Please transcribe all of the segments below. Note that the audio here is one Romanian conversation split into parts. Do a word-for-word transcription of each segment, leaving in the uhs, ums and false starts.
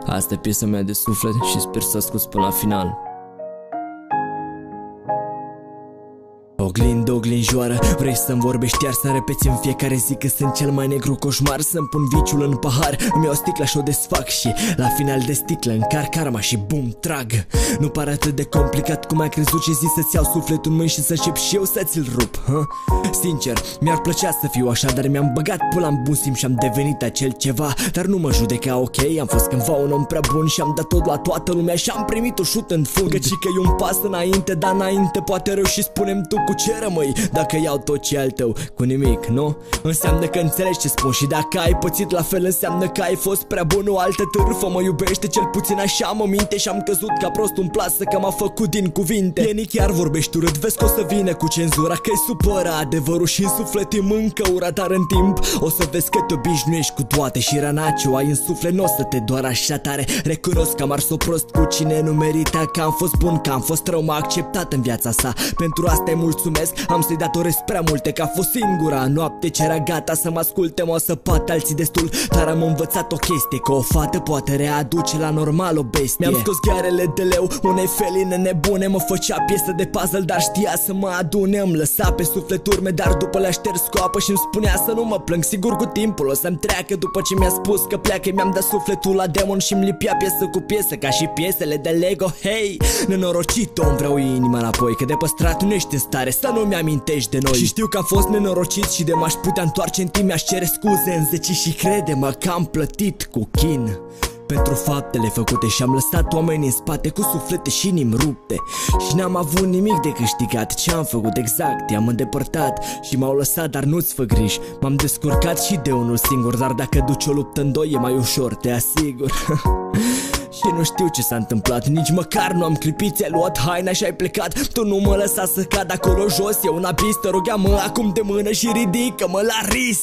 Asta e piesa mea de suflet și sper să asculți până la final. Oglindă, oglinjoară, vrei să-mi vorbești iar să repeți în fiecare zi că sunt cel mai negru coșmar. Să-mi pun viciul în pahar, îmi iau sticla și o desfac și la final de sticlă încarc arma și bum, trag. Nu pare atât de complicat cum ai crezut și zi să-ți iau sufletul în mâini și să încep și eu să ți-l rup, ha? Sincer, mi-ar plăcea să fiu așa, dar mi-am băgat pula în bun simț și am devenit acel ceva. Dar nu mă judeca, ok, am fost cândva un om prea bun și am dat tot la toată lumea și am primit o șut în fund. Căci că e un pas înainte, dar înainte poate rău și spune-mi tu cu ce rămâi dacă iau tot ce al tău cu nimic, nu? Înseamnă că înțelegi ce spun și dacă ai pățit la fel înseamnă că ai fost prea bun. O altă târfă mă iubește, cel puțin așa mă minte și am căzut ca prost în plasă că m-a făcut din cuvinte. Ieni chiar vorbești urât, vezi că o să vină cu cenzura, că-i supăra adevărul și în suflet îi mâncă ura, dar în timp o să vezi că te obișnuiești cu toate și rana ce o ai în suflet n-o să te doară așa tare. Recunosc că am ars-o prost cu cine nu merita, că am fost bun, că am fost rău, m-a acceptat în viața sa. Pentru asta-i mulțumesc, am să-i datorez prea multe, că a fost singura noapte ce era gata să mă asculte. M-au săpat alții destul, dar am învățat o chestie, că o fată poate readuce la normal o bestie. Mi-am scos ghearele de leu unei feline nebune, mă făcea piesă de puzzle, dar știa să mă adune. Îmi lăsa pe suflet urme, dar după le-a șters cu apă și îmi spunea să nu mă plâng, sigur cu timpul o să-mi treacă. După ce mi-a spus că pleacă, mi-am dat sufletul la demon și-mi lipia piesă cu piesă, ca și piesele de Lego. Hei, nenorocit om, vreau inima înapoi, că de păstrat nu ești în stare să nu mi-amintești de noi. Și știu că am fost nenorocit și de m-aș putea întoarce în timp, mi-aș cere scuze în zeci și crede-mă că am plătit cu chin pentru faptele făcute și am lăsat oamenii în spate cu suflete și inimi rupte și n-am avut nimic de câștigat. Ce-am făcut exact? I-am îndepărtat și m-au lăsat, dar nu-ți fă griji, m-am descurcat și de unul singur, dar dacă duci o luptă în doi e mai ușor, te asigur. Și nu știu ce s-a întâmplat, nici măcar nu am clipit, ți-ai luat haina și ai plecat. Tu nu mă lăsa să cad acolo jos, e un abis, te rugam-mă acum de mână și ridică-mă la risa.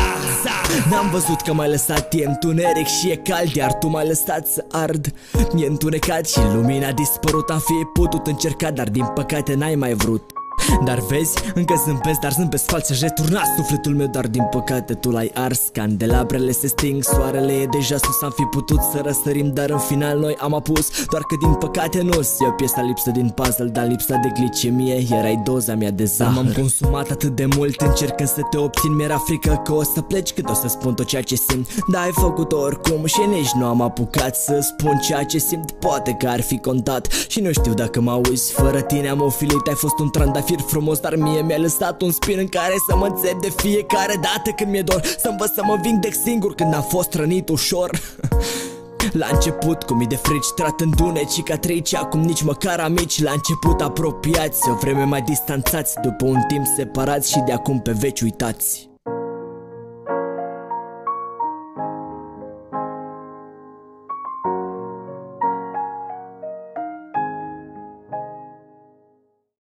N-am văzut că m-ai lăsat, e întuneric și e cald, iar tu m-ai lăsat să ard. E întunecat și lumina a dispărut, am fi putut încerca, dar din păcate n-ai mai vrut. Dar vezi, încă zâmbesc, dar zâmbesc fals, aș returna sufletul meu, dar din păcate tu l-ai ars. Candelabrele se sting, soarele e deja sus, am fi putut să răsărim, dar în final noi am apus. Doar că din păcate nu-ți iau piesa lipsă din puzzle, dar lipsa de glicemie erai doza mea de zahăr. M-am consumat atât de mult încercând să te obțin, mi-era frică că o să pleci când o să spun tot ceea ce simt. Dar ai făcut-o oricum și nici nu am apucat să spun ceea ce simt, poate că ar fi contat. Și nu știu dacă mă auzi, fără tine am ofilit, ai fost un trandafir frumos, dar mie mi-a lăsat un spin în care să mă înțep de fiecare dată când mi-e dor, să învăț să mă vindec singur când am fost rănit ușor. La început cu mii de frici tratându-ne cicatrici, acum nici măcar amici. La început apropiați, o vreme mai distanțați, după un timp separați și de acum pe veci uitați.